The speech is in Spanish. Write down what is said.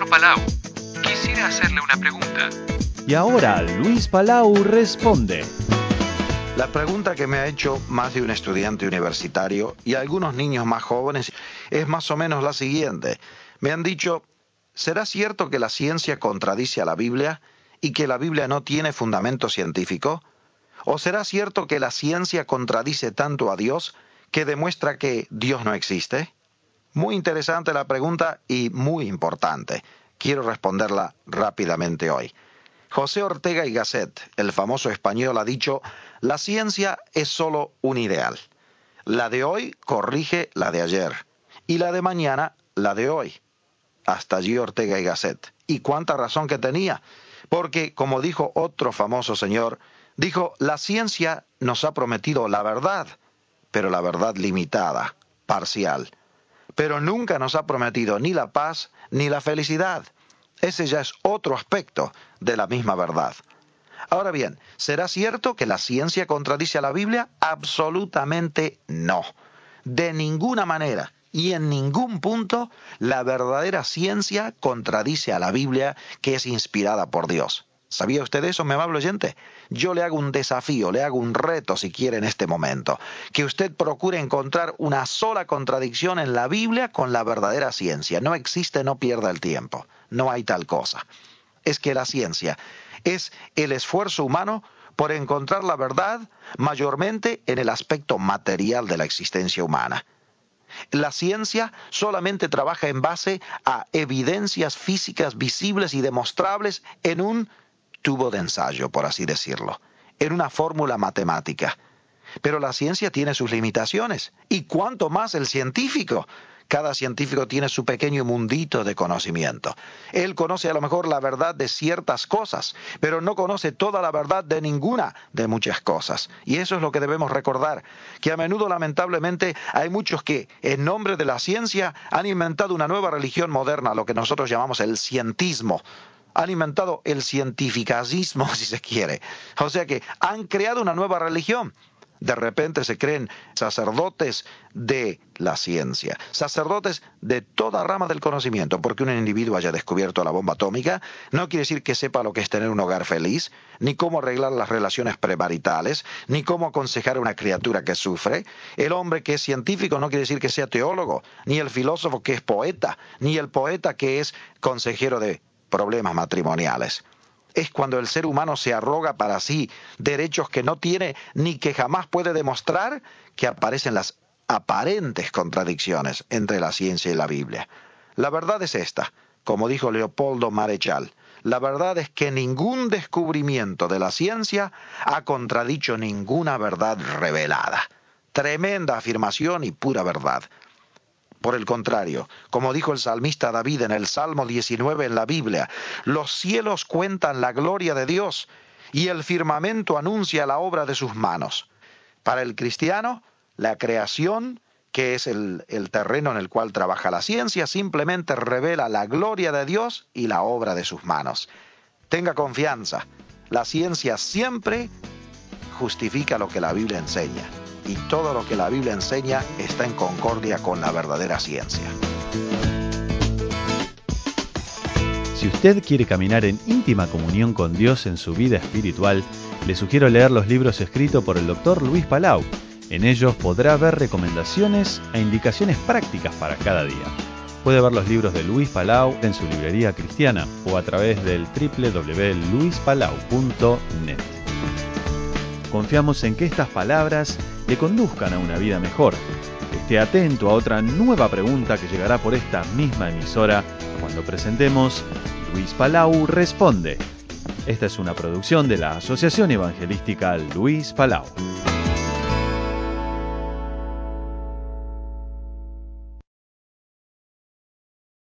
Palau. Quisiera hacerle una pregunta. Y ahora Luis Palau responde. La pregunta que me ha hecho más de un estudiante universitario y algunos niños más jóvenes es más o menos la siguiente. Me han dicho, ¿será cierto que la ciencia contradice a la Biblia y que la Biblia no tiene fundamento científico? ¿O será cierto que la ciencia contradice tanto a Dios que demuestra que Dios no existe? Muy interesante la pregunta y muy importante. Quiero responderla rápidamente hoy. José Ortega y Gasset, el famoso español, ha dicho, la ciencia es solo un ideal. La de hoy corrige la de ayer y la de mañana la de hoy. Hasta allí Ortega y Gasset. ¿Y cuánta razón que tenía? Porque, como dijo otro famoso señor, dijo, la ciencia nos ha prometido la verdad, pero la verdad limitada, parcial. Pero nunca nos ha prometido ni la paz ni la felicidad. Ese ya es otro aspecto de la misma verdad. Ahora bien, ¿será cierto que la ciencia contradice a la Biblia? Absolutamente no. De ninguna manera y en ningún punto la verdadera ciencia contradice a la Biblia, que es inspirada por Dios. ¿Sabía usted eso, mi amable oyente? Yo le hago un desafío, le hago un reto si quiere en este momento. Que usted procure encontrar una sola contradicción en la Biblia con la verdadera ciencia. No existe, no pierda el tiempo. No hay tal cosa. Es que la ciencia es el esfuerzo humano por encontrar la verdad mayormente en el aspecto material de la existencia humana. La ciencia solamente trabaja en base a evidencias físicas visibles y demostrables en un tubo de ensayo, por así decirlo, en una fórmula matemática. Pero la ciencia tiene sus limitaciones, y cuánto más el científico. Cada científico tiene su pequeño mundito de conocimiento. Él conoce a lo mejor la verdad de ciertas cosas, pero no conoce toda la verdad de ninguna de muchas cosas. Y eso es lo que debemos recordar, que a menudo lamentablemente hay muchos que en nombre de la ciencia han inventado una nueva religión moderna, lo que nosotros llamamos el cientismo. Han inventado el cientificazismo, si se quiere. O sea que han creado una nueva religión. De repente se creen sacerdotes de la ciencia, sacerdotes de toda rama del conocimiento, porque un individuo haya descubierto la bomba atómica no quiere decir que sepa lo que es tener un hogar feliz, ni cómo arreglar las relaciones premaritales, ni cómo aconsejar a una criatura que sufre. El hombre que es científico no quiere decir que sea teólogo, ni el filósofo que es poeta, ni el poeta que es consejero de problemas matrimoniales. Es cuando el ser humano se arroga para sí derechos que no tiene ni que jamás puede demostrar, que aparecen las aparentes contradicciones entre la ciencia y la Biblia. La verdad es esta, como dijo Leopoldo Marechal, la verdad es que ningún descubrimiento de la ciencia ha contradicho ninguna verdad revelada. Tremenda afirmación y pura verdad. Por el contrario, como dijo el salmista David en el Salmo 19 en la Biblia, los cielos cuentan la gloria de Dios y el firmamento anuncia la obra de sus manos. Para el cristiano, la creación, que es el terreno en el cual trabaja la ciencia, simplemente revela la gloria de Dios y la obra de sus manos. Tenga confianza, la ciencia siempre justifica lo que la Biblia enseña. Y todo lo que la Biblia enseña está en concordia con la verdadera ciencia. Si usted quiere caminar en íntima comunión con Dios en su vida espiritual, le sugiero leer los libros escritos por el Dr. Luis Palau. En ellos podrá ver recomendaciones e indicaciones prácticas para cada día. Puede ver los libros de Luis Palau en su librería cristiana o a través del www.luispalau.net. Confiamos en que estas palabras le conduzcan a una vida mejor. Esté atento a otra nueva pregunta que llegará por esta misma emisora cuando presentemos Luis Palau Responde. Esta es una producción de la Asociación Evangelística Luis Palau.